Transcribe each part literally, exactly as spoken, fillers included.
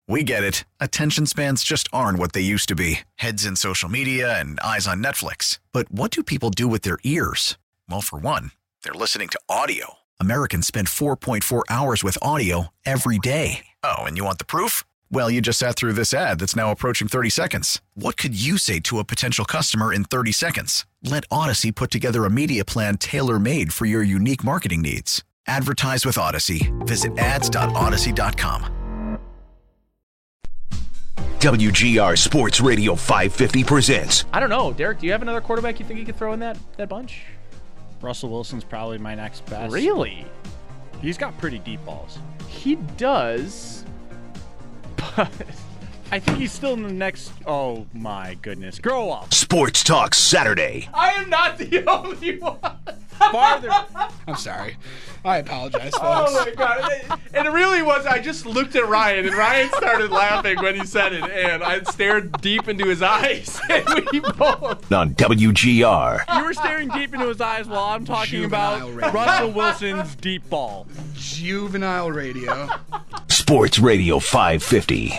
We get it. Attention spans just aren't what they used to be. Heads in social media and eyes on Netflix. But what do people do with their ears? Well, for one, they're listening to audio. Americans spend four point four hours with audio every day. Oh, and you want the proof? Well, you just sat through this ad that's now approaching thirty seconds. What could you say to a potential customer in thirty seconds? Let Odyssey put together a media plan tailor-made for your unique marketing needs. Advertise with Odyssey. Visit ads dot odyssey dot com. W G R Sports Radio five fifty presents. I don't know, Derek, do you have another quarterback you think you could throw in that, that bunch? Russell Wilson's probably my next best. Really? He's got pretty deep balls. He does, but I think he's still in the next... Oh, my goodness. Grow up. Sports Talk Saturday. I am not the only one. Farther. I'm sorry. I apologize, folks. Oh, my God. And it really was, I just looked at Ryan, and Ryan started laughing when he said it, and I stared deep into his eyes, and we both... On W G R. You were staring deep into his eyes while I'm talking Juvenile about radio. Russell Wilson's deep ball. Juvenile radio. Sports Radio five fifty.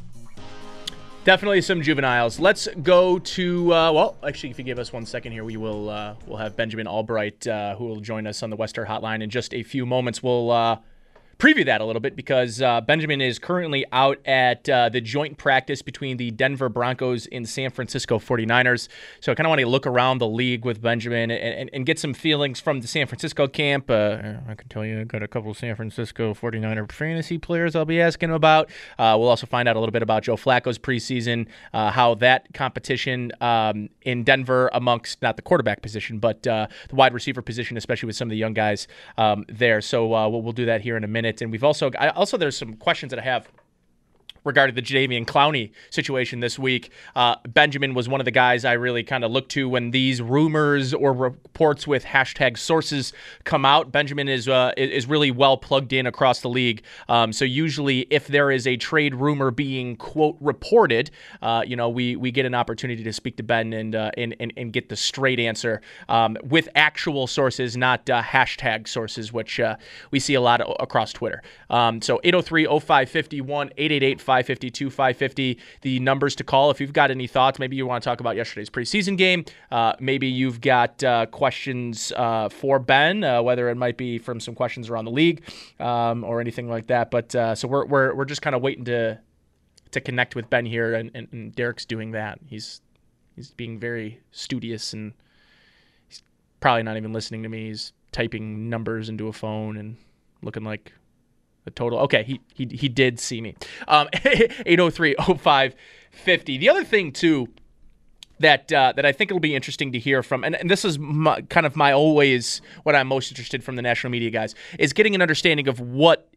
Definitely some juveniles. Let's go to, uh, well, actually, if you give us one second here, we will uh, we'll have Benjamin Albright, uh, who will join us on the Wester Hotline in just a few moments. We'll uh, preview that a little bit because uh, Benjamin is currently out at uh, the joint practice between the Denver Broncos and San Francisco forty-niners. So I kind of want to look around the league with Benjamin and, and, and get some feelings from the San Francisco camp. Uh, I can tell you I've got a couple of San Francisco forty-niner fantasy players I'll be asking about. Uh, we'll also find out a little bit about Joe Flacco's preseason, uh, how that competition um, in Denver amongst not the quarterback position, but uh, the wide receiver position, especially with some of the young guys um, there. So uh, we'll, we'll do that here in a minute. And we've also, I, also there's some questions that I have regarding the Jadeveon Clowney situation this week. Uh, Benjamin was one of the guys I really kind of look to when these rumors or reports with hashtag sources come out. Benjamin is uh, is really well plugged in across the league. Um, so usually if there is a trade rumor being, quote, reported, uh, you know, we we get an opportunity to speak to Ben and uh, and, and, and get the straight answer um, with actual sources, not uh, hashtag sources, which uh, we see a lot of, across Twitter. Um, so eight oh three oh five five one, eight eight eight, five five two, five fifty, the numbers to call if you've got any thoughts. Maybe you want to talk about yesterday's preseason game. Uh, maybe you've got uh, questions uh, for Ben, uh, whether it might be from some questions around the league um, or anything like that. But uh, so we're we're we're just kind of waiting to to connect with Ben here, and, and, and Derek's doing that. He's he's being very studious, and he's probably not even listening to me. He's typing numbers into a phone and looking like the total. Okay, he he he did see me. Um, eight oh three oh five five oh. The other thing too that uh, that I think it'll be interesting to hear from, and, and this is my, kind of my always what I'm most interested from the national media guys, is getting an understanding of what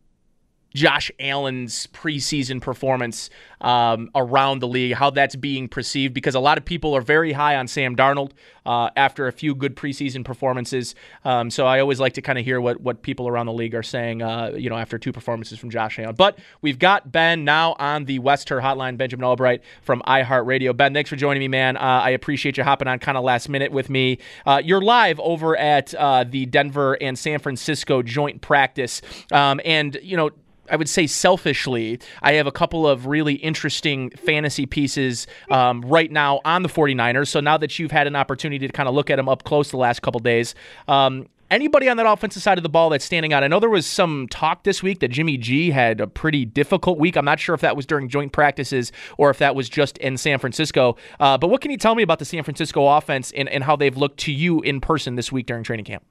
Josh Allen's preseason performance um, around the league, how that's being perceived, because a lot of people are very high on Sam Darnold uh, after a few good preseason performances. Um, so I always like to kind of hear what, what people around the league are saying, uh, you know, after two performances from Josh Allen. But we've got Ben now on the Wester Hotline, Benjamin Albright from iHeartRadio. Ben, thanks for joining me, man. Uh, I appreciate you hopping on kind of last minute with me. Uh, you're live over at uh, the Denver and San Francisco joint practice. Um, and, you know, I would say selfishly, I have a couple of really interesting fantasy pieces um, right now on the forty-niners. So now that you've had an opportunity to kind of look at them up close the last couple days, um, anybody on that offensive side of the ball that's standing out? I know there was some talk this week that Jimmy G had a pretty difficult week. I'm not sure if that was during joint practices or if that was just in San Francisco. Uh, but what can you tell me about the San Francisco offense and, and how they've looked to you in person this week during training camp?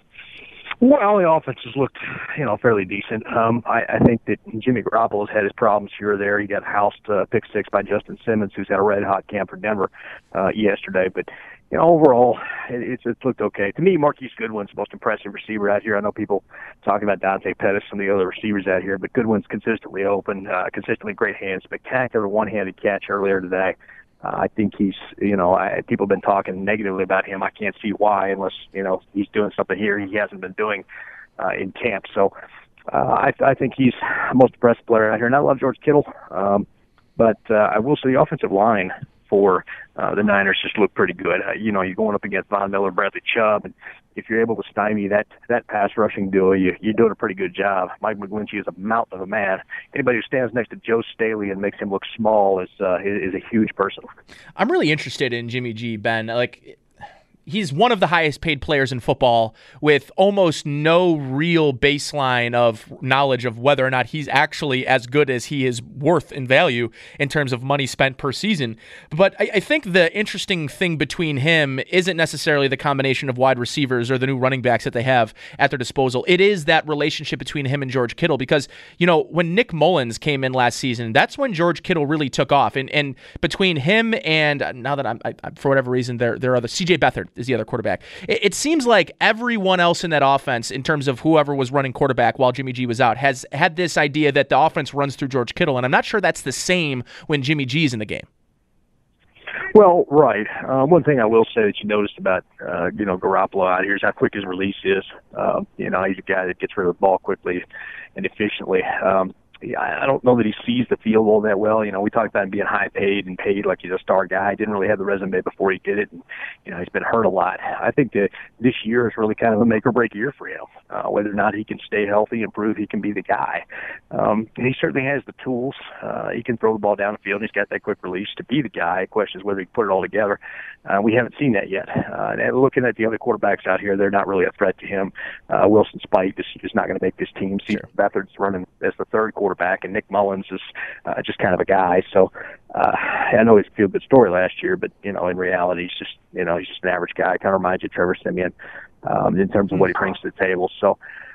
Well, the offense has looked, you know, fairly decent. Um, I, I think that Jimmy Garoppolo's had his problems here or there. He got housed uh, pick six by Justin Simmons, who's had a red-hot camp for Denver uh, yesterday. But, you know, overall, it, it's, it's looked okay. To me, Marquise Goodwin's the most impressive receiver out here. I know people talking about Dante Pettis, some of the other receivers out here, but Goodwin's consistently open, uh, consistently great hands, spectacular one-handed catch earlier today. Uh, I think he's, you know, I, people have been talking negatively about him. I can't see why, unless, you know, he's doing something here he hasn't been doing uh, in camp. So uh, I, I think he's the most impressive player out here. And I love George Kittle, um, but uh, I will say the offensive line before, uh, the Niners just look pretty good. Uh, you know, you're going up against Von Miller, Bradley Chubb, and if you're able to stymie that that pass rushing duo, you, you're doing a pretty good job. Mike McGlinchey is a mountain of a man. Anybody who stands next to Joe Staley and makes him look small is uh, is, is a huge person. I'm really interested in Jimmy G, Ben. Like, he's one of the highest paid players in football with almost no real baseline of knowledge of whether or not he's actually as good as he is worth in value in terms of money spent per season. But I, I think the interesting thing between him isn't necessarily the combination of wide receivers or the new running backs that they have at their disposal. It is that relationship between him and George Kittle, because, you know, when Nick Mullins came in last season, that's when George Kittle really took off. And and between him and, now that I'm, I, for whatever reason, there, there are the C J Beathard is the other quarterback. It, it seems like everyone else in that offense, in terms of whoever was running quarterback while Jimmy G was out, has had this idea that the offense runs through George Kittle, and I'm not sure that's the same when Jimmy G's in the game. Well, right. Uh, one thing I will say that you noticed about, uh, you know, Garoppolo out here is how quick his release is. Uh, you know, he's a guy that gets rid of the ball quickly and efficiently. Um, I don't know that he sees the field all that well. You know, we talked about him being high paid and paid like he's a star guy. Didn't really have the resume before he did it. And, you know, he's been hurt a lot. I think that this year is really kind of a make or break year for him, uh, whether or not he can stay healthy and prove he can be the guy. Um, and he certainly has the tools. Uh, he can throw the ball down the field. He's got that quick release to be the guy. The question is whether he can put it all together. Uh, we haven't seen that yet. Uh, and looking at the other quarterbacks out here, they're not really a threat to him. Uh, Wilson Spike is just not going to make this team. Sure. Beathard's running as the third quarterback, and Nick Mullins is uh, just kind of a guy. So uh, I know he's a feel-good story last year, but, you know, in reality, he's just, you know, he's just an average guy. Kind of reminds you of Trevor Siemian um, in terms of what he brings to the table. So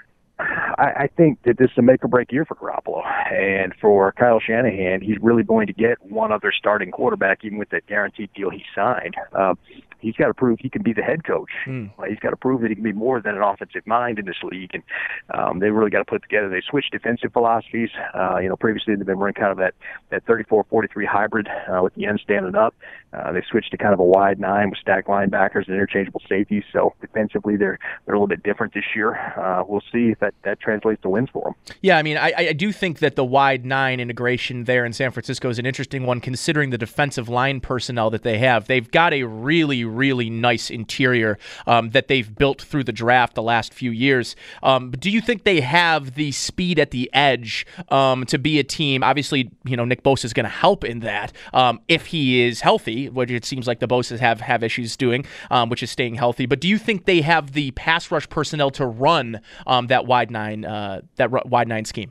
I, I think that this is a make-or-break year for Garoppolo. And for Kyle Shanahan, he's really going to get one other starting quarterback, even with that guaranteed deal he signed. Uh, he's got to prove he can be the head coach. Mm. He's got to prove that he can be more than an offensive mind in this league. And um, they really got to put together. They switched defensive philosophies. Uh, you know, previously they've been running kind of that, that thirty-four forty-three hybrid uh, with the end standing up. Uh, they switched to kind of a wide nine with stacked linebackers and interchangeable safeties. So defensively, they're they're a little bit different this year. Uh, we'll see if that, that translates to wins for them. Yeah, I mean, I, I do think that the wide nine integration there in San Francisco is an interesting one, considering the defensive line personnel that they have. They've got a really, really nice interior um, that they've built through the draft the last few years. Um, but do you think they have the speed at the edge um, to be a team? Obviously, you know, Nick Bosa is going to help in that um, if he is healthy, which it seems like the Bosas have, have issues doing, um, which is staying healthy. But do you think they have the pass rush personnel to run um, that wide nine, uh, that r- wide nine scheme?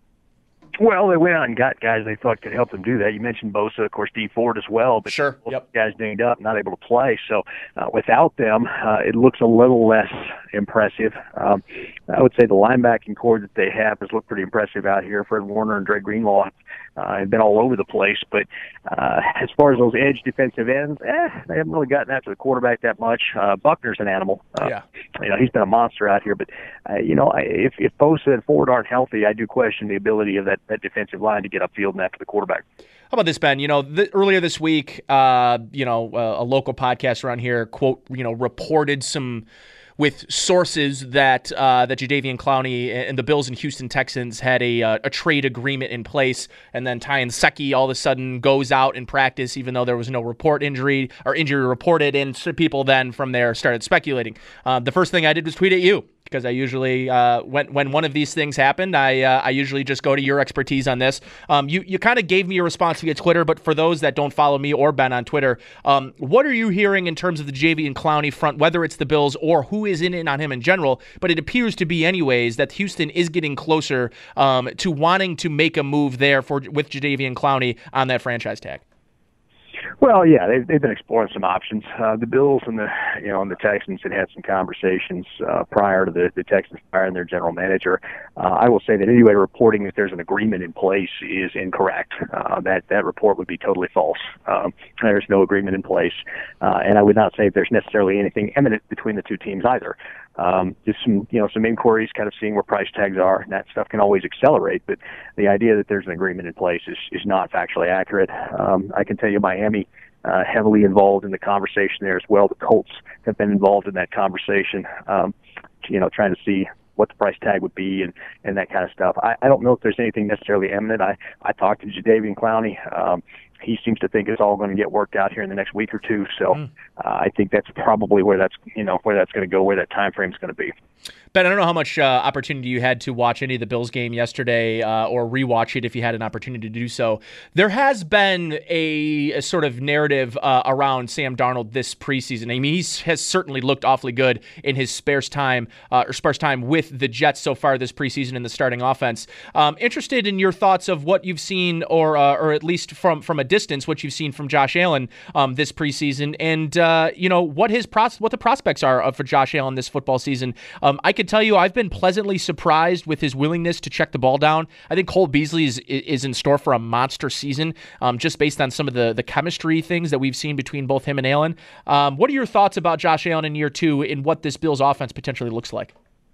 Well, they went out and got guys they thought could help them do that. You mentioned Bosa, of course, Dee Ford as well, but sure, yep. guys dinged up, not able to play. So uh, without them, uh, it looks a little less impressive. Um, I would say the linebacking core that they have has looked pretty impressive out here. Fred Warner and Dre Greenlaw uh, have been all over the place. But uh, as far as those edge defensive ends, eh, they haven't really gotten after the quarterback that much. Uh, Buckner's an animal. Uh, yeah. You know, he's been a monster out here. But, uh, you know, if, if Bosa and Ford aren't healthy, I do question the ability of that that defensive line to get upfield and after the quarterback. How about this, Ben? You know, th- earlier this week, uh, you know, uh, a local podcast around here, quote, you know, reported some with sources that uh, that Jadeveon Clowney and the Bills and Houston Texans had a uh, a trade agreement in place, and then Ty Nsekhe all of a sudden goes out in practice, even though there was no report injury or injury reported, and so people then from there started speculating. Uh, the first thing I did was tweet at you, because I usually, uh, when when one of these things happened, I uh, I usually just go to your expertise on this. Um, you you kind of gave me a response via Twitter, but for those that don't follow me or Ben on Twitter, um, what are you hearing in terms of the Jadeveon Clowney front, whether it's the Bills or who is in it on him in general? But it appears to be anyways that Houston is getting closer um, to wanting to make a move there for with Jadeveon Clowney on that franchise tag. Well, yeah, they've, they've been exploring some options. Uh, the Bills and the you know and the Texans had had some conversations uh, prior to the, the Texans firing their general manager. Uh, I will say that anybody reporting that there's an agreement in place is incorrect. Uh, that that report would be totally false. Um, there's no agreement in place, uh, and I would not say there's necessarily anything imminent between the two teams either. Um, just some, you know, some inquiries, kind of seeing where price tags are, and that stuff can always accelerate. But the idea that there's an agreement in place is, is not factually accurate. Um, I can tell you, Miami uh, heavily involved in the conversation there as well. The Colts have been involved in that conversation. Um, you know, trying to see what the price tag would be and, and that kind of stuff. I, I don't know if there's anything necessarily imminent. I, I talked to Jadeveon Clowney. Um, he seems to think it's all going to get worked out here in the next week or two. So mm. uh, I think that's probably where that's you know where that's going to go, where that time frame is going to be. Ben, I don't know how much uh, opportunity you had to watch any of the Bills game yesterday uh, or rewatch it if you had an opportunity to do so. There has been a, a sort of narrative uh, around Sam Darnold this preseason. I mean, he has certainly looked awfully good in his sparse time uh, or sparse time with the Jets so far this preseason in the starting offense. Um, interested in your thoughts of what you've seen, or uh, or at least from from a distance, what you've seen from Josh Allen um, this preseason, and uh, you know what his pros- what the prospects are for Josh Allen this football season. Um, I could tell you I've been pleasantly surprised with his willingness to check the ball down. I think Cole Beasley is is in store for a monster season, um, just based on some of the, the chemistry things that we've seen between both him and Allen. Um, what are your thoughts about Josh Allen in year two and what this Bills offense potentially looks like?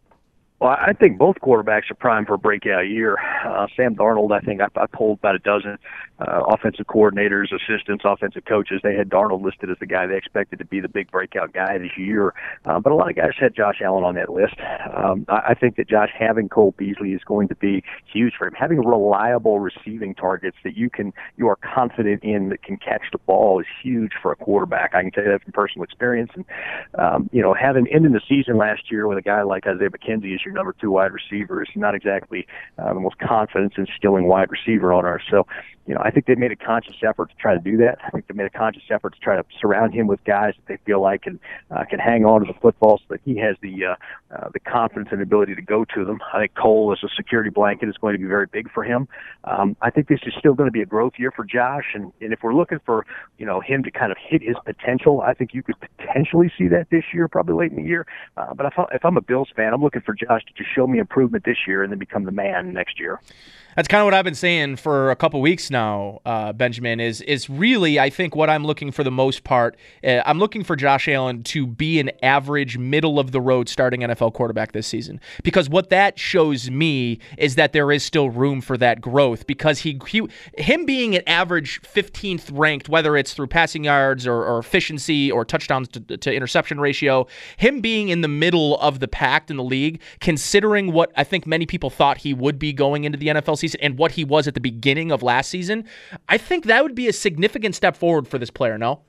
Well, I think both quarterbacks are primed for a breakout year. Uh, Sam Darnold, I think I, I polled about a dozen uh, offensive coordinators, assistants, offensive coaches. They had Darnold listed as the guy they expected to be the big breakout guy this year. Uh, but a lot of guys had Josh Allen on that list. Um, I, I think that Josh having Cole Beasley is going to be huge for him. Having reliable receiving targets that you can you are confident in that can catch the ball is huge for a quarterback. I can tell you that from personal experience. And um, you know, having ended the season last year with a guy like Isaiah McKenzie as your number two wide receiver is not exactly uh, the most confidence-instilling wide receiver on ours. So, you know, I think they made a conscious effort to try to do that. I think they made a conscious effort to try to surround him with guys that they feel like can uh, can hang on to the football so that he has the uh, uh, the confidence and ability to go to them. I think Cole as a security blanket is going to be very big for him. Um, I think this is still going to be a growth year for Josh, and, and if we're looking for, you know, him to kind of hit his potential, I think you could potentially see that this year, probably late in the year. Uh, but if, I, if I'm a Bills fan, I'm looking for Josh to just show me improvement this year and then become the man next year. That's kind of what I've been saying for a couple weeks now, uh, Benjamin, is is really, I think, what I'm looking for the most part. Uh, I'm looking for Josh Allen to be an average, middle-of-the-road starting N F L quarterback this season. Because what that shows me is that there is still room for that growth. Because he, he him being an average fifteenth ranked, whether it's through passing yards or, or efficiency or touchdowns to, to interception ratio, him being in the middle of the pack in the league, considering what I think many people thought he would be going into the N F L season and what he was at the beginning of last season, I think that would be a significant step forward for this player, no?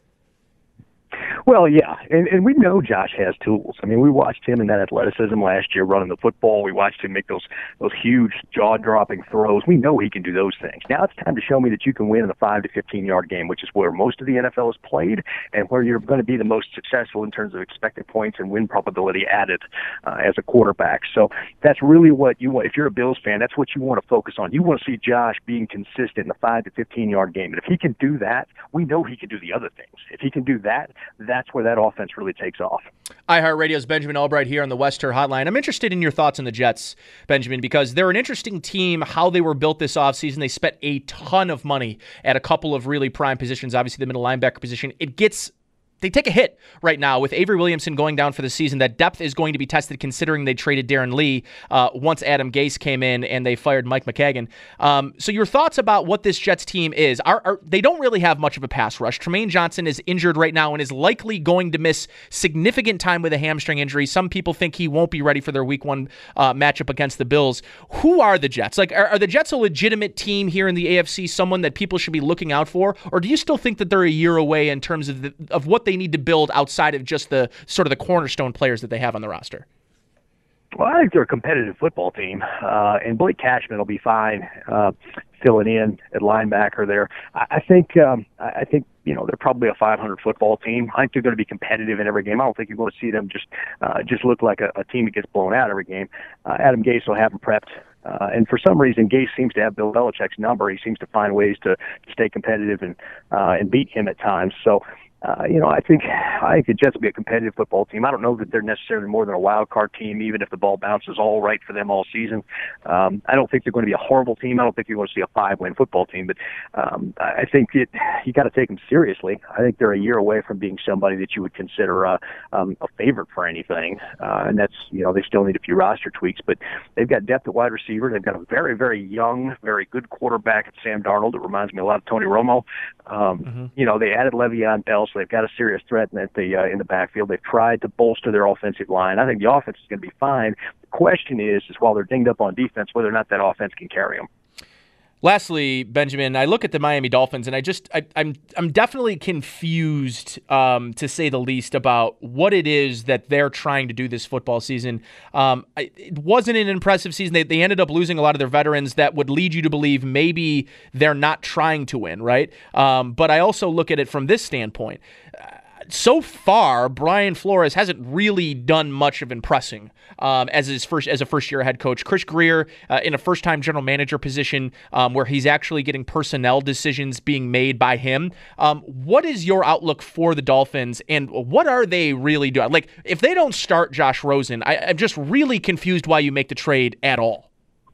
Well, yeah, and, and we know Josh has tools. I mean, we watched him in that athleticism last year running the football. We watched him make those those huge jaw-dropping throws. We know he can do those things. Now it's time to show me that you can win in a five to fifteen-yard game, which is where most of the N F L is played and where you're going to be the most successful in terms of expected points and win probability added uh, as a quarterback. So that's really what you want. If you're a Bills fan, that's what you want to focus on. You want to see Josh being consistent in the five to fifteen-yard game. And if he can do that, we know he can do the other things. If he can do that, that's where that offense really takes off. iHeartRadio's Benjamin Albright here on the Wester Hotline. I'm interested in your thoughts on the Jets, Benjamin, because they're an interesting team, how they were built this offseason. They spent a ton of money at a couple of really prime positions, obviously the middle linebacker position. It gets... They take a hit right now with Avery Williamson going down for the season. That depth is going to be tested considering they traded Darren Lee uh, once Adam Gase came in and they fired Mike McKagan. Um, so your thoughts about what this Jets team is? Are, are they don't really have much of a pass rush. Tremaine Johnson is injured right now and is likely going to miss significant time with a hamstring injury. Some people think he won't be ready for their week one uh, matchup against the Bills. Who are the Jets? Like, are, are the Jets a legitimate team here in the A F C, someone that people should be looking out for? Or do you still think that they're a year away in terms of the, of what they need to build outside of just the sort of the cornerstone players that they have on the roster? Well, I think they're a competitive football team, uh, and Blake Cashman will be fine uh, filling in at linebacker there. I, I think um, I think you know they're probably a five hundred football team. I think they're going to be competitive in every game. I don't think you're going to see them just uh, just look like a, a team that gets blown out every game. Uh, Adam Gase will have them prepped. Uh, and for some reason, Gase seems to have Bill Belichick's number. He seems to find ways to, to stay competitive and uh, and beat him at times. So, uh, you know, I think I think the Jets will be a competitive football team. I don't know that they're necessarily more than a wild card team, even if the ball bounces all right for them all season. Um, I don't think they're going to be a horrible team. I don't think you're going to see a five-win football team. But um, I think it, you got to take them seriously. I think they're a year away from being somebody that you would consider uh, um, a favorite for anything. Uh, and that's, you know, they still need a few roster tweaks. But they've got depth at wide receiver. They've got a very, very young, very good quarterback at Sam Darnold. It reminds me a lot of Tony Romo. Um, mm-hmm. You know, they added Le'Veon Bell, so they've got a serious threat in the uh, in the backfield. They've tried to bolster their offensive line. I think the offense is going to be fine. The question is, is while they're dinged up on defense, whether or not that offense can carry them. Lastly, Benjamin, I look at the Miami Dolphins and I just I, I'm I'm definitely confused, um, to say the least, about what it is that they're trying to do this football season. Um, I, it wasn't an impressive season. They they ended up losing a lot of their veterans that would lead you to believe maybe they're not trying to win, right? Um, but I also look at it from this standpoint. So far, Brian Flores hasn't really done much of impressing um, as his first as a first-year head coach. Chris Grier uh, in a first-time general manager position, um, where he's actually getting personnel decisions being made by him. Um, what is your outlook for the Dolphins, and what are they really doing? Like, if they don't start Josh Rosen, I, I'm just really confused why you make the trade at all.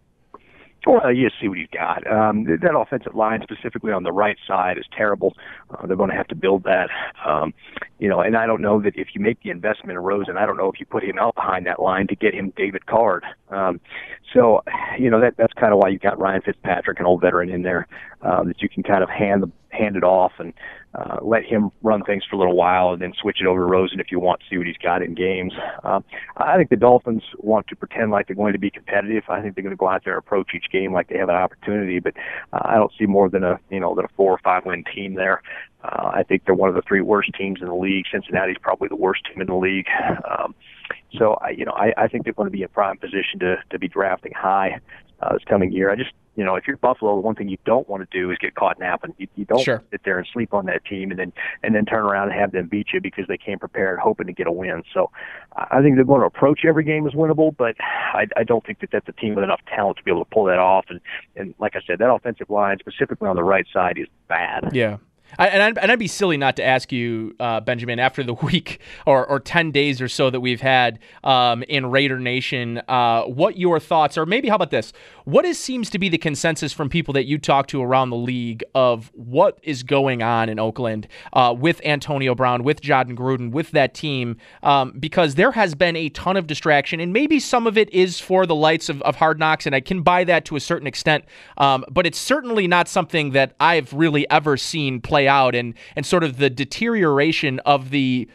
Well, you see what he's got. Um, that offensive line, specifically on the right side, is terrible. Uh, they're going to have to build that. Um, you know, and I don't know that if you make the investment in Rosen, I don't know if you put him out behind that line to get him David Card. Um, so, you know, that that's kind of why you got Ryan Fitzpatrick, an old veteran, in there, uh, that you can kind of hand the hand it off and uh, let him run things for a little while and then switch it over to Rosen if you want to see what he's got in games. Um, I think the Dolphins want to pretend like they're going to be competitive. I think they're going to go out there and approach each game like they have an opportunity, but uh, I don't see more than a, you know, than a four or five win team there. Uh, I think they're one of the three worst teams in the league. Cincinnati's probably the worst team in the league. Um, so, I, you know, I, I think they're going to be in prime position to, to be drafting high uh, this coming year. I just, you know, if you're Buffalo, the one thing you don't want to do is get caught napping. You, you don't sure. sit there and sleep on that team and then and then turn around and have them beat you because they came prepared hoping to get a win. So I think they're going to approach every game as winnable, but I, I don't think that that's a team with enough talent to be able to pull that off. And, and like I said, that offensive line, specifically on the right side, is bad. Yeah. I, and, I'd, and I'd be silly not to ask you, uh, Benjamin, after the week or, or ten days or so that we've had um, in Raider Nation, uh, what your thoughts are. Maybe how about this? What is, seems to be the consensus from people that you talk to around the league of what is going on in Oakland uh, with Antonio Brown, with Jon Gruden, with that team? Um, because there has been a ton of distraction, and maybe some of it is for the lights of, of Hard Knocks, and I can buy that to a certain extent. Um, but it's certainly not something that I've really ever seen play out, and and sort of the deterioration of the,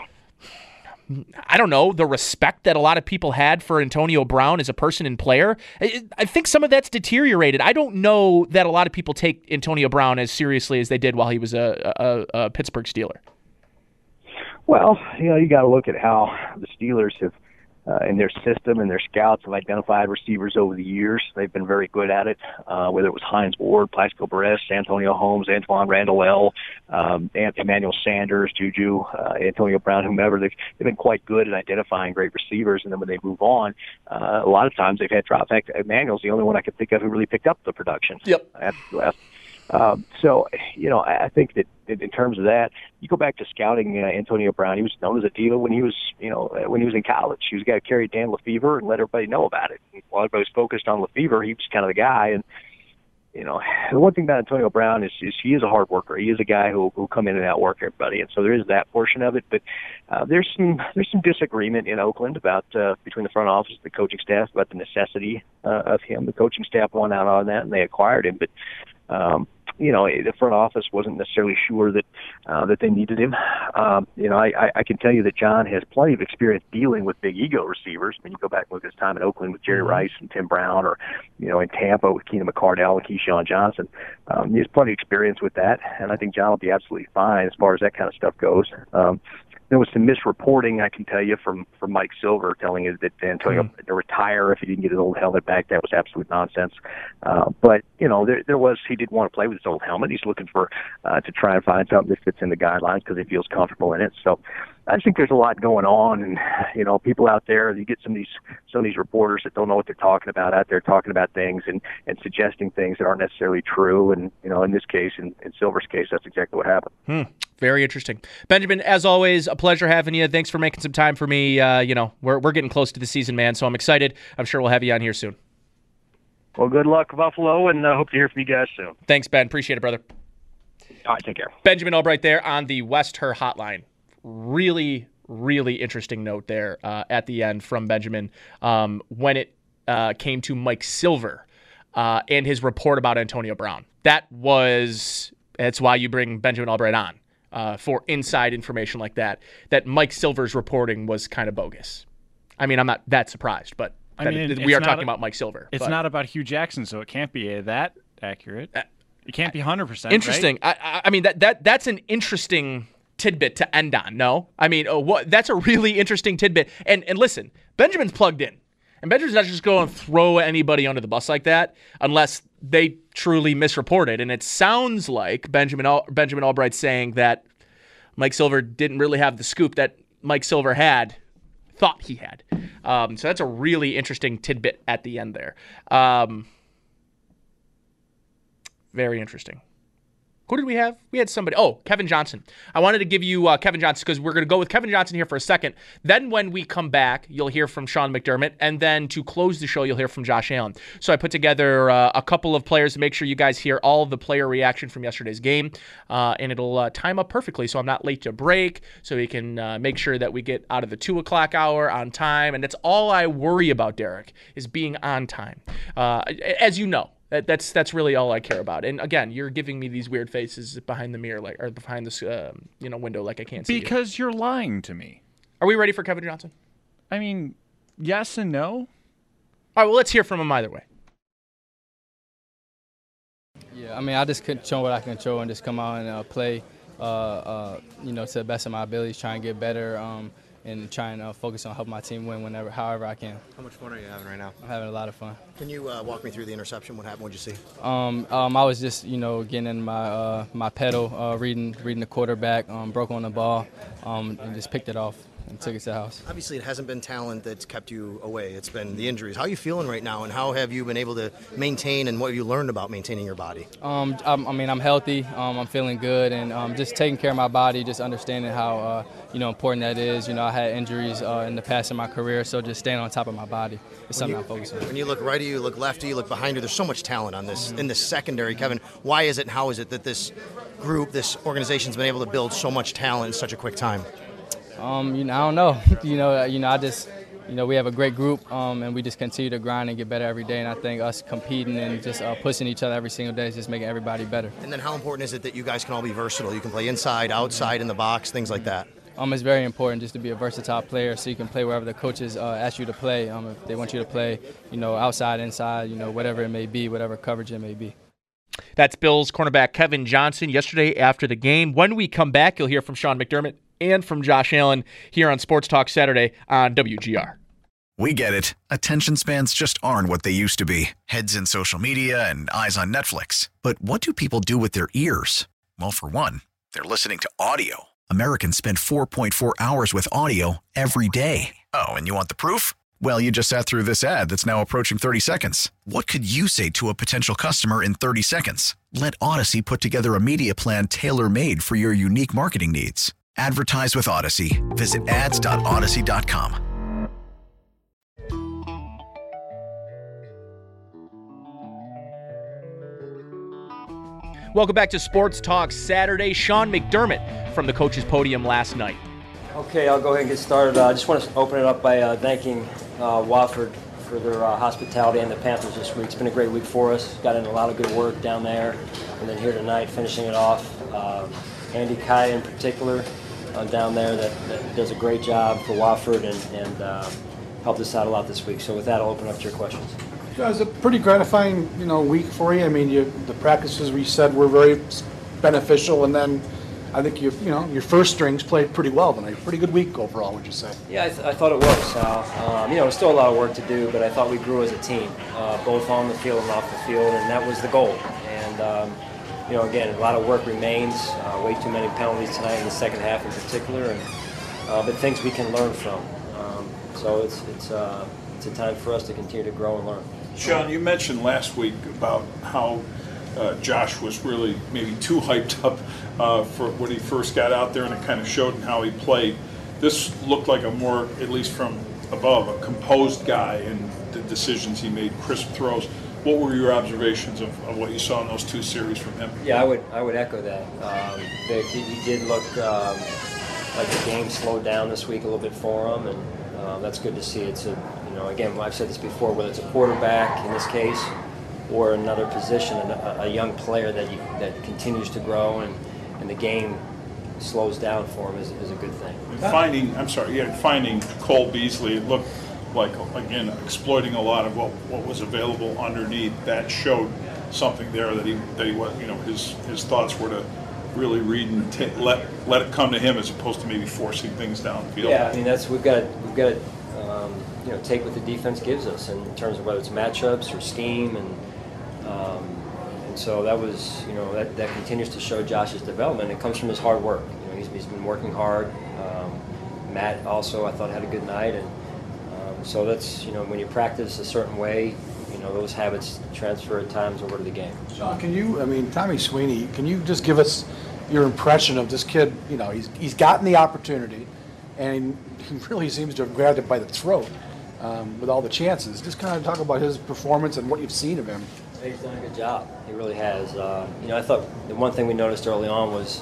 I don't know, the respect that a lot of people had for Antonio Brown as a person and player. I, I think some of that's deteriorated. I don't know that a lot of people take Antonio Brown as seriously as they did while he was a, a, a Pittsburgh Steeler. Well, you know, you got to look at how the Steelers have, Uh, in their system and their scouts have identified receivers over the years. They've been very good at it, uh, whether it was Hines Ward, Plaxico Burress, Antonio Holmes, Antoine Randall L., um, Emmanuel Sanders, Juju, uh, Antonio Brown, whomever. They've, they've been quite good at identifying great receivers, and then when they move on, uh, a lot of times they've had drop. In fact, Emmanuel's the only one I can think of who really picked up the production. Yep. After the last. Um, so, you know, I think that in terms of that, you go back to scouting uh, Antonio Brown. He was known as a dealer when he was, you know, when he was in college. He was a guy who carried Dan Lefevre and let everybody know about it. And while everybody was focused on Lefevre, he was kind of the guy. And, you know, the one thing about Antonio Brown is, is he is a hard worker. He is a guy who will come in and outwork everybody. And so there is that portion of it. But uh, there's some there's some disagreement in Oakland about uh, between the front office and the coaching staff about the necessity uh, of him. The coaching staff won out on that, and they acquired him. But um, you know, the front office wasn't necessarily sure that uh, that they needed him. Um, you know, I, I can tell you that John has plenty of experience dealing with big ego receivers. I mean, you go back and look at his time in Oakland with Jerry Rice and Tim Brown, or, you know, in Tampa with Keenan McCardell and Keyshawn Johnson. Um, he has plenty of experience with that, and I think John will be absolutely fine as far as that kind of stuff goes. Um, There was some misreporting, I can tell you, from, from Mike Silver telling us that Antonio mm. to retire if he didn't get his old helmet back. That was absolute nonsense. Uh, but, you know, there there was, he did want to play with his old helmet. He's looking for, uh, to try and find something that fits in the guidelines because he feels comfortable in it. So I think there's a lot going on, and, you know, people out there, you get some of these, some of these reporters that don't know what they're talking about out there talking about things and, and suggesting things that aren't necessarily true. And, you know, in this case, in, in Silver's case, that's exactly what happened. Hmm. Very interesting. Benjamin, as always, a pleasure having you. Thanks for making some time for me. Uh, you know, we're we're getting close to the season, man, so I'm excited. I'm sure we'll have you on here soon. Well, good luck, Buffalo, and I uh, hope to hear from you guys soon. Thanks, Ben. Appreciate it, brother. All right, take care. Benjamin Albright there on the West Her Hotline. Really, really interesting note there uh, at the end from Benjamin um, when it uh, came to Mike Silver uh, and his report about Antonio Brown. That was, that's why you bring Benjamin Albright on. Uh, for inside information like that, that Mike Silver's reporting was kind of bogus. I mean, I'm not that surprised, but I that mean, it, we are talking a, about Mike Silver. It's but. not about Hugh Jackson, so it can't be a, that. accurate. Uh, You can't be one hundred percent Interesting. Right? I, I mean, that that that's an interesting tidbit to end on. No, I mean, uh, what? That's a really interesting tidbit. And and listen, Benjamin's plugged in, and Benjamin's not just going to throw anybody under the bus like that unless they truly misreported. And it sounds like Benjamin Al- Benjamin Albright saying that Mike Silver didn't really have the scoop that Mike Silver had, thought he had. Um, so that's a really interesting tidbit at the end there. Um, very interesting. Who did we have? We had somebody. Oh, Kevin Johnson. I wanted to give you uh, Kevin Johnson because we're going to go with Kevin Johnson here for a second. Then when we come back, you'll hear from Sean McDermott. And then to close the show, you'll hear from Josh Allen. So I put together uh, a couple of players to make sure you guys hear all of the player reaction from yesterday's game. Uh, and it'll uh, time up perfectly so I'm not late to break. So we can uh, make sure that we get out of the two o'clock hour on time. And that's all I worry about, Derek, is being on time. Uh, as you know. That, that's that's really all I care about. And again, you're giving me these weird faces behind the mirror, like or behind this uh, you know window, like I can't see. Because you. You're lying to me. Are we ready for Kevin Johnson? I mean, yes and no. All right. Well, let's hear from him either way. Yeah, I mean, I just control what I control and just come out and uh, play, uh, uh, you know, to the best of my abilities, try and get better. Um, and try and uh, focus on helping my team win whenever, however I can. How much fun are you having right now? I'm having a lot of fun. Can you uh, walk me through the interception? What happened? What'd you see? Um, um, I was just, you know, getting in my uh, my pedal, uh, reading reading the quarterback, um, broke on the ball, um, and just picked it off and took it to the house. Obviously, it hasn't been talent that's kept you away. It's been the injuries. How are you feeling right now, and how have you been able to maintain, and what have you learned about maintaining your body? Um, I'm, I mean, I'm healthy. Um, I'm feeling good, and um, just taking care of my body, just understanding how, uh, you know, important that is. You know, I had injuries uh, in the past in my career, so just staying on top of my body is something you, I'm focused on. When you look right at you, you look left at you, you look behind you, there's so much talent on this in this secondary. Kevin, why is it and how is it that this group, this organization's been able to build so much talent in such a quick time? Um, you know, I don't know. you know, you know, I just, you know, we have a great group, um, and we just continue to grind and get better every day. And I think us competing and just uh, pushing each other every single day is just making everybody better. And then how important is it that you guys can all be versatile? You can play inside, outside, in the box, things like that. Um, it's very important just to be a versatile player, so you can play wherever the coaches uh, ask you to play. Um, if they want you to play, you know, outside, inside, you know, whatever it may be, whatever coverage it may be. That's Bills cornerback Kevin Johnson yesterday after the game. When we come back, you'll hear from Sean McDermott and from Josh Allen here on Sports Talk Saturday on W G R. We get it. Attention spans just aren't what they used to be. Heads in social media and eyes on Netflix. But what do people do with their ears? Well, for one, they're listening to audio. Americans spend four point four hours with audio every day. Oh, and you want the proof? Well, you just sat through this ad that's now approaching thirty seconds. What could you say to a potential customer in thirty seconds? Let Odyssey put together a media plan tailor-made for your unique marketing needs. Advertise with Odyssey. Visit ads dot odyssey dot com. Welcome back to Sports Talk Saturday. Sean McDermott from the coach's podium last night. Okay, I'll go ahead and get started. Uh, I just want to open it up by uh, thanking uh, Wofford for their uh, hospitality and the Panthers this week. It's been a great week for us. Got in a lot of good work down there. And then here tonight, finishing it off, uh, Andy Kai in particular uh, down there that, that does a great job for Wofford and, and uh, helped us out a lot this week. So with that, I'll open up to your questions. It was a pretty gratifying, you know, week for you. I mean, you, the practices we said were very beneficial, and then I think you, you know, your first strings played pretty well tonight. Pretty good week overall, would you say? Yeah, I, th- I thought it was, Sal. Um, you know, still a lot of work to do, but I thought we grew as a team, uh, both on the field and off the field, and that was the goal. And um, you know, again, a lot of work remains. Uh, way too many penalties tonight in the second half, in particular, and uh, but things we can learn from. Um, so it's it's uh, it's a time for us to continue to grow and learn. Sean, you mentioned last week about how uh, Josh was really maybe too hyped up uh, for when he first got out there, and it kind of showed in how he played. This looked like a more, at least from above, a composed guy in the decisions he made, crisp throws. What were your observations of, of what you saw in those two series from him? Yeah, I would I would echo that. Um, Vic, he, he did look um, like the game slowed down this week a little bit for him, and uh, that's good to see. It's a You know, again, I've said this before, whether it's a quarterback in this case or another position, a, a young player that you, that continues to grow and, and the game slows down for him is, is a good thing. Finding, I'm sorry, yeah, finding Cole Beasley, it looked like, again, exploiting a lot of what, what was available underneath. That showed something there that he that he was, you know, his his thoughts were to really read and t- let let it come to him as opposed to maybe forcing things downfield. Yeah, I mean that's we've got we've got to um, you know take what the defense gives us in terms of whether it's matchups or scheme, and um, and so that was you know that, that continues to show Josh's development. It comes from his hard work. You know, he's he's been working hard. Um, Matt also I thought had a good night, and um, so that's you know when you practice a certain way, you know those habits transfer at times over to the game. Sean, can you, I mean, Tommy Sweeney, can you just give us your impression of this kid? You know, he's he's gotten the opportunity, and he really seems to have grabbed it by the throat um, with all the chances. Just kind of talk about his performance and what you've seen of him. He's done a good job. He really has. Uh, you know, I thought the one thing we noticed early on was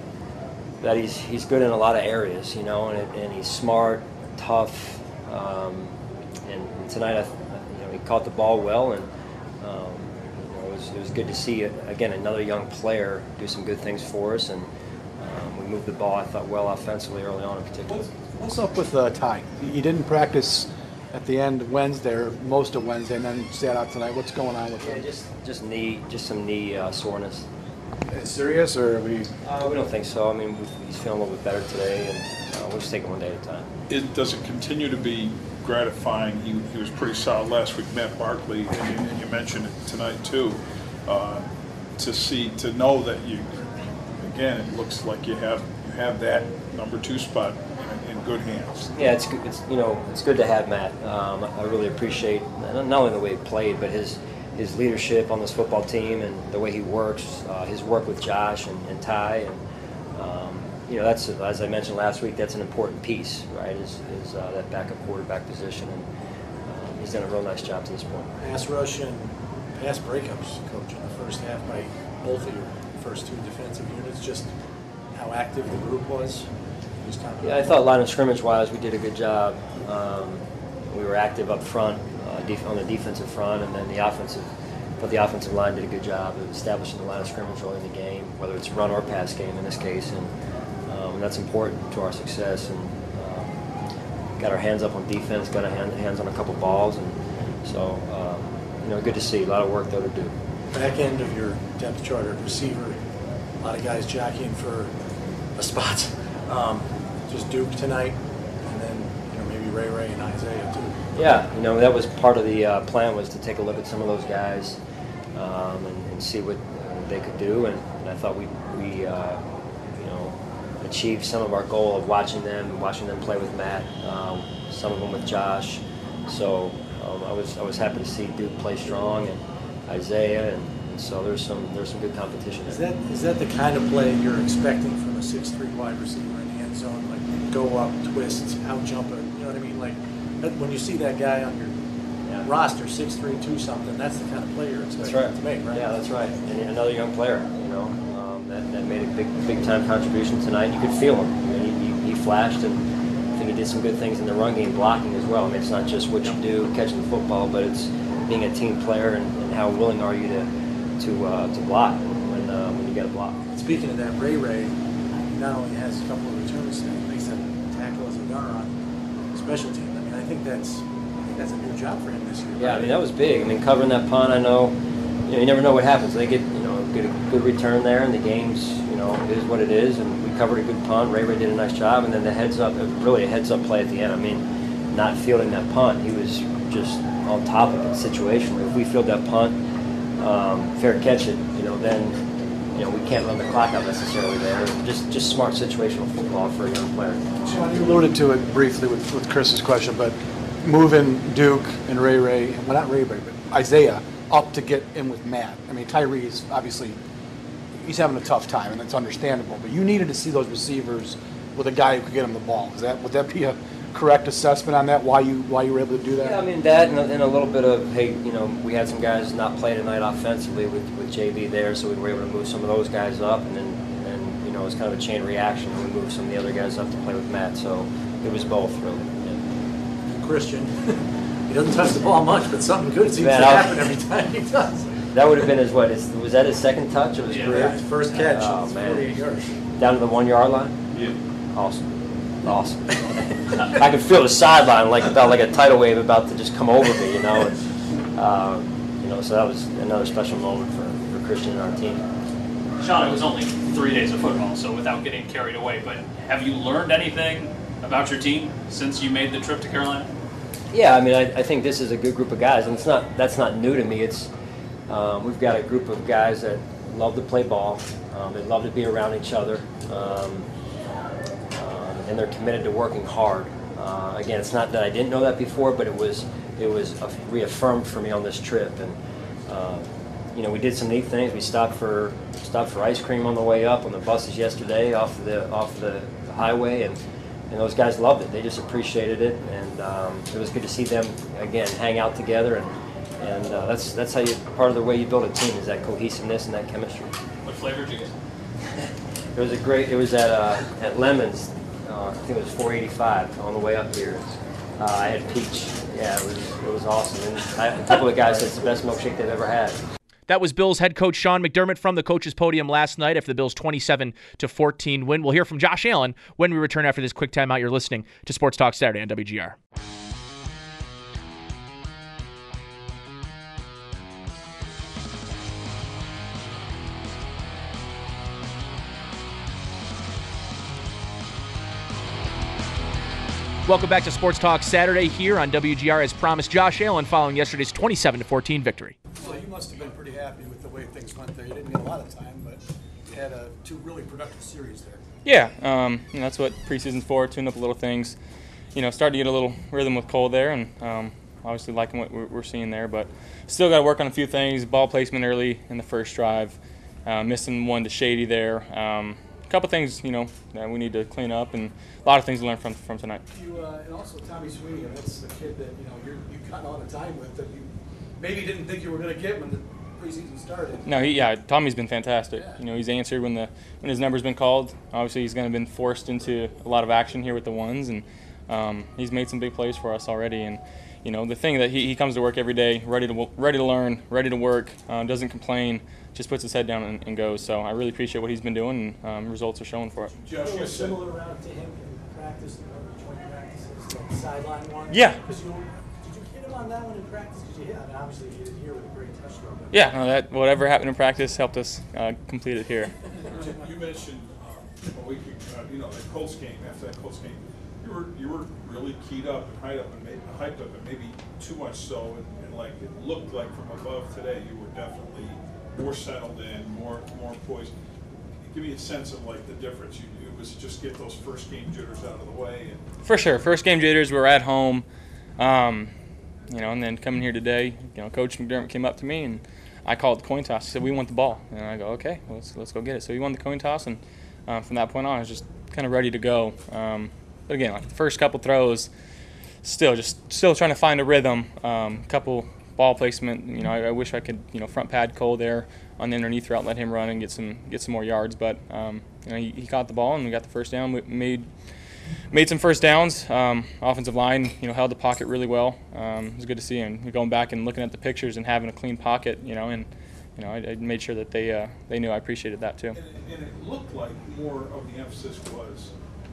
that he's he's good in a lot of areas. You know, and, and he's smart, tough, um, and, and tonight I, you know, he caught the ball well, and um, you know, it was it was good to see again another young player do some good things for us, and um, we moved the ball I thought well offensively early on in particular. What's up with uh, Ty? You didn't practice at the end of Wednesday or most of Wednesday, and then sat out tonight. What's going on with him? Yeah, just just knee, just some knee uh, soreness. Is it serious, or are we? Uh, we don't think so. I mean, he's feeling a little bit better today, and uh, we'll just take it one day at a time. It, does it continue to be gratifying? He, he was pretty solid last week, Matt Barkley, and you, and you mentioned it tonight too. Uh, to see, to know that you, again, it looks like you have you have that number two spot in, in good hands. Yeah, it's good. It's you know it's good to have Matt. Um, I really appreciate not only the way he played, but his his leadership on this football team and the way he works, uh, his work with Josh and, and Ty, and um, you know that's as I mentioned last week. That's an important piece, right? Is, is uh, that backup quarterback position, and um, he's done a real nice job to this point. Pass rush and pass breakups, coach, in the first half by both of your first two defensive units. Just how active the group was. Yeah, I thought line of scrimmage wise we did a good job. Um, we were active up front. Def- on the defensive front, and then the offensive, but the offensive line did a good job of establishing the line of scrimmage early in the game, whether it's run or pass game in this case, and, um, and that's important to our success. And um, got our hands up on defense, got our hand, hands on a couple balls, and so um, you know, good to see. A lot of work though to do. Back end of your depth chart at receiver, a lot of guys jockeying for a spot. Um, just Duke tonight, and then you know maybe Ray Ray and Isaiah too. Yeah, you know, that was part of the uh, plan, was to take a look at some of those guys um, and, and see what uh, they could do. And, and I thought we, we uh, you know, achieved some of our goal of watching them, watching them play with Matt, um, some of them with Josh. So um, I was I was happy to see Duke play strong, and Isaiah, and, and so there's some there's some good competition there. Is that is that the kind of play you're expecting from a six three wide receiver in the end zone? Like go up, twist, out jump it, you know what I mean? Like when you see that guy on your yeah. roster, six three, two something, that's the kind of player you're expecting right. to make, right? Yeah, that's right. And another young player, you know, um, that, that made a big big time contribution tonight. You could feel him. I mean, he, he, he flashed, and I think he did some good things in the run game, blocking as well. I mean, it's not just what you do catching the football, but it's being a team player, and, and how willing are you to to uh, to block when uh, when you get a block. Speaking of that, Ray Ray not only has a couple of returns, he makes that tackle as a gunner on special team. I mean, I think that's I think that's a new job for him this year. Yeah, I mean that was big. I mean covering that punt, I know, you know, you never know what happens. They get you know get a good return there, and the game's you know is what it is. And we covered a good punt. Ray Ray did a nice job, and then the heads up, really a heads up play at the end. I mean, not fielding that punt, he was just on top of it situationally. If we field that punt, um, fair catch it, you know, then you know we can't run the clock out necessarily there. Just just smart situational football for a young player. Sean, you alluded to it briefly with, with Chris's question, but moving Duke and Ray Ray, well not Ray Ray, but Isaiah up to get in with Matt. I mean, Tyree's obviously he's having a tough time, and it's understandable. But you needed to see those receivers with a guy who could get him the ball. Is that would that be a correct assessment on that? Why you why you were able to do that? Yeah, I mean that, and a, and a little bit of hey, you know, we had some guys not play tonight offensively with, with J V there, so we were able to move some of those guys up, and then and you know it was kind of a chain reaction. We moved some of the other guys up to play with Matt, so it was both really. Yeah. Christian, he doesn't touch the ball much, but something good seems Man, to happen every time he does. That would have been his what? His, was that his second touch of his yeah, career? Yeah, his first catch. Oh man, forty-eight yards. Down to the one yard line. Yeah. Awesome, awesome. I could feel the sideline like about like a tidal wave about to just come over me, you know. And, um, you know, so that was another special moment for, for Christian and our team. Sean, it was only three days of football, so without getting carried away, but have you learned anything about your team since you made the trip to Carolina? Yeah, I mean, I, I think this is a good group of guys, and it's not that's not new to me. It's um, we've got a group of guys that love to play ball, um, they love to be around each other, um, um, and they're committed to working hard. Uh, again, it's not that I didn't know that before, but it was it was reaffirmed for me on this trip. And uh, you know, we did some neat things. We stopped for stopped for ice cream on the way up on the buses yesterday off the off the highway, and and those guys loved it. They just appreciated it, and um, it was good to see them again hang out together. And and uh, that's that's how you part of the way you build a team is that cohesiveness and that chemistry. What flavor did you get? It was a great. It was at uh, at Lemons. Uh, I think it was four eighty-five on the way up here. Uh, I had peach. Yeah, it was it was awesome. And I, a couple of guys said it's the best milkshake they've ever had. That was Bills head coach Sean McDermott from the coach's podium last night after the Bills' twenty-seven to fourteen win. We'll hear from Josh Allen when we return after this quick timeout. You're listening to Sports Talk Saturday on W G R. Welcome back to Sports Talk Saturday here on W G R. As promised, Josh Allen following yesterday's twenty-seven to fourteen victory. Well, you must have been pretty happy with the way things went there. You didn't get a lot of time, but you had uh, two really productive series there. Yeah, um, and that's what preseason's for, tune up little things. You know, start to get a little rhythm with Cole there, and um, obviously liking what we're, we're seeing there. But still got to work on a few things. Ball placement early in the first drive, uh, missing one to Shady there. Um, a couple things, you know, that we need to clean up, and a lot of things to learn from from tonight. You uh, and also Tommy Sweeney, that's the kid that you know you're, you got all the time with that you maybe didn't think you were going to get when the preseason started. No, he, yeah, Tommy's been fantastic. Yeah. You know, he's answered when the when his number's been called. Obviously, he's going to been forced into a lot of action here with the ones, and um, he's made some big plays for us already. And you know, the thing that he, he comes to work every day, ready to ready to learn, ready to work, uh, doesn't complain, just puts his head down and, and goes. So I really appreciate what he's been doing, and um, results are showing for it. Josh, you were similar around to him in practice, you know, joint practices, that sideline one. Yeah. Because you did you hit him on that one in practice? Did you hit? I mean, obviously you did here with a great touchdown. Yeah, no, that whatever happened in practice helped us uh, complete it here. You mentioned um, a week, uh, you know, the Colts game. After that Colts game, you were you were really keyed up and hyped up and maybe hyped up and maybe too much so, and, and like it looked like from above today, you were definitely more settled in, more more poised. Give me a sense of like the difference. You, it was just get those first game jitters out of the way. And For sure, first game jitters. We were at home, um, you know, and then coming here today, you know, Coach McDermott came up to me and I called the coin toss. He said, "We want the ball," and I go, "Okay, well, let's let's go get it." So he won the coin toss, and um, from that point on, I was just kind of ready to go. Um, but again, like the first couple throws, still just still trying to find a rhythm. Um, couple ball placement, you know, I, I wish I could, you know, front pad Cole there on the underneath route, let him run and get some get some more yards. But um, you know, he, he caught the ball and we got the first down. We made made some first downs. Um, offensive line, you know, held the pocket really well. Um, it was good to see him. Going back and looking at the pictures and having a clean pocket, you know, and you know, I, I made sure that they uh, they knew I appreciated that too. And, and it looked like more of the emphasis was,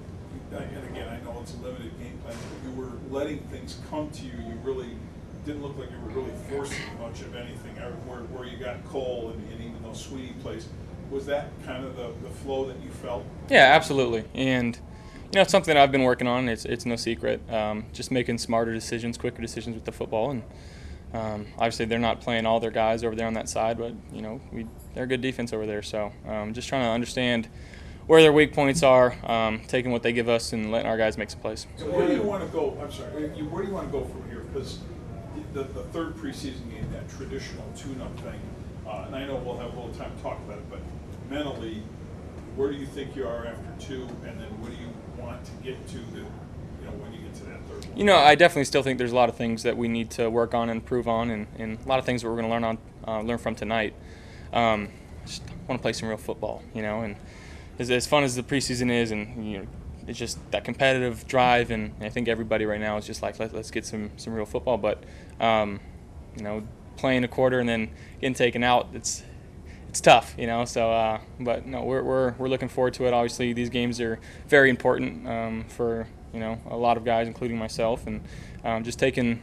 and again, I know it's a limited game plan, but you were letting things come to you. You really didn't look like you were really forcing much of anything. Where, where you got Cole and, and even those Sweeney plays, was that kind of the, the flow that you felt? Yeah, absolutely. And you know, it's something that I've been working on. It's it's no secret. Um, just making smarter decisions, quicker decisions with the football, and um, obviously they're not playing all their guys over there on that side, but you know, we they're a good defense over there. So um, just trying to understand where their weak points are, um, taking what they give us, and letting our guys make some plays. So where do you want to go? I'm sorry. You, where do you want to go from here? Because the, the third preseason game, that traditional tune-up thing, uh, and I know we'll have a little time to talk about it, but mentally, where do you think you are after two, and then what do you want to get to the, you know, when you get to that third one? You know, I definitely still think there's a lot of things that we need to work on and improve on, and, and a lot of things that we're going to learn on, uh, learn from tonight. Um, just want to play some real football, you know, and as, as fun as the preseason is, and you know, it's just that competitive drive, and I think everybody right now is just like, Let, let's get some, some real football. But um, you know, playing a quarter and then getting taken out, it's it's tough, you know. So, uh, but no, we're we're we're looking forward to it. Obviously, these games are very important um, for you know a lot of guys, including myself, and um, just taking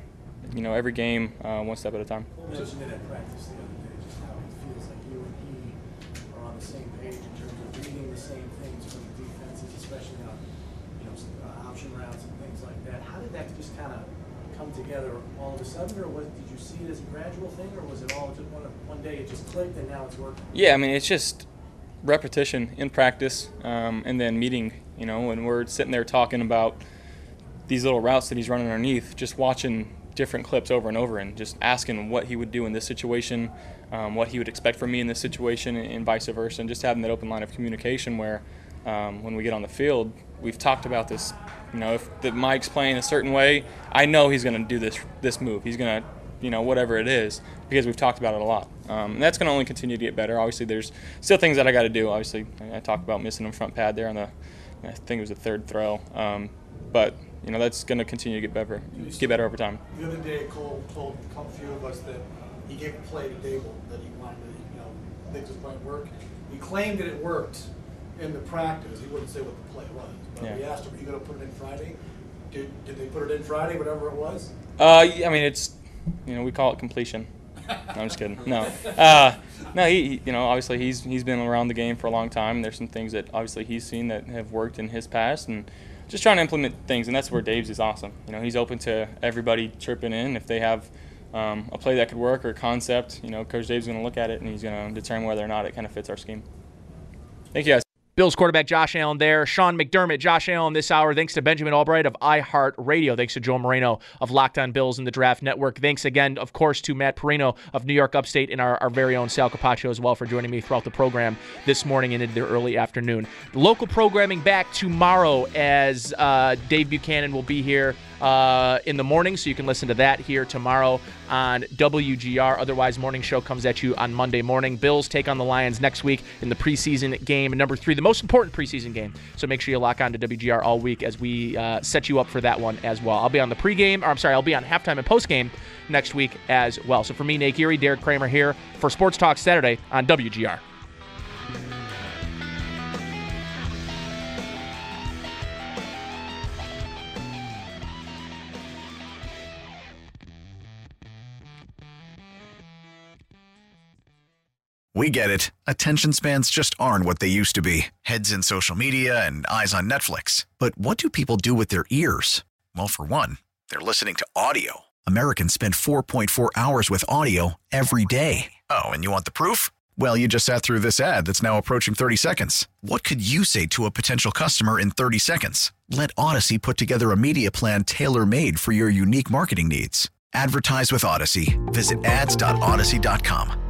you know, every game, uh, one step at a time. You mentioned it at practice the other day, just how it feels like you and he are on the same page in terms of reading the same things from the defenses, especially on, you know, uh, option routes and things like that. How did that just kind of come together all of a sudden, or was, did you see it as a gradual thing, or was it all just one, one day it just clicked and now it's working? Yeah, I mean, it's just repetition in practice, um, and then meeting, you know, when we're sitting there talking about these little routes that he's running underneath, just watching different clips over and over and just asking what he would do in this situation, um, what he would expect from me in this situation, and vice versa, and just having that open line of communication where um, when we get on the field, we've talked about this, you know, if the Mike's playing a certain way, I know he's going to do this this move. He's going to, you know, whatever it is, because we've talked about it a lot. Um, and that's going to only continue to get better. Obviously, there's still things that I got to do. Obviously, I talked about missing a front pad there on the, I think it was the third throw. Um, but, you know, that's going to continue to get better, get better over time. The other day, Cole told a few of us that he gave a play to Dable that he wanted to, you know, think this might work. He claimed that it worked in the practice. He wouldn't say what the play was. But Yeah. we asked him, are you going to put it in Friday? Did, did they put it in Friday, whatever it was? Uh, I mean, it's, you know, we call it completion. No, I'm just kidding. No, uh, no. He, he, you know, obviously he's he's been around the game for a long time. There's some things that obviously he's seen that have worked in his past, and just trying to implement things. And that's where Dave's is awesome. You know, he's open to everybody tripping in if they have um, a play that could work or a concept. You know, Coach Dave's going to look at it and he's going to determine whether or not it kind of fits our scheme. Thank you, guys. Bills quarterback Josh Allen there. Sean McDermott, Josh Allen this hour. Thanks to Benjamin Albright of iHeartRadio. Thanks to Joe Moreno of Locked On Bills and the Draft Network. Thanks again, of course, to Matt Perino of New York Upstate and our, our very own Sal Capaccio as well for joining me throughout the program this morning and into the early afternoon. Local programming back tomorrow as uh, Dave Buchanan will be here uh, in the morning, so you can listen to that here tomorrow on W G R. Otherwise, morning show comes at you on Monday morning. Bills take on the Lions next week in the preseason game, number three, the most important preseason game. So make sure you lock on to W G R all week as we uh, set you up for that one as well. I'll be on the pregame, or I'm sorry, I'll be on halftime and postgame next week as well. So for me, Nate Geary, Derek Kramer here for Sports Talk Saturday on W G R. We get it. Attention spans just aren't what they used to be. Heads in social media and eyes on Netflix. But what do people do with their ears? Well, for one, they're listening to audio. Americans spend four point four hours with audio every day. Oh, and you want the proof? Well, you just sat through this ad that's now approaching thirty seconds. What could you say to a potential customer in thirty seconds? Let Odyssey put together a media plan tailor-made for your unique marketing needs. Advertise with Odyssey. Visit ads dot odyssey dot com.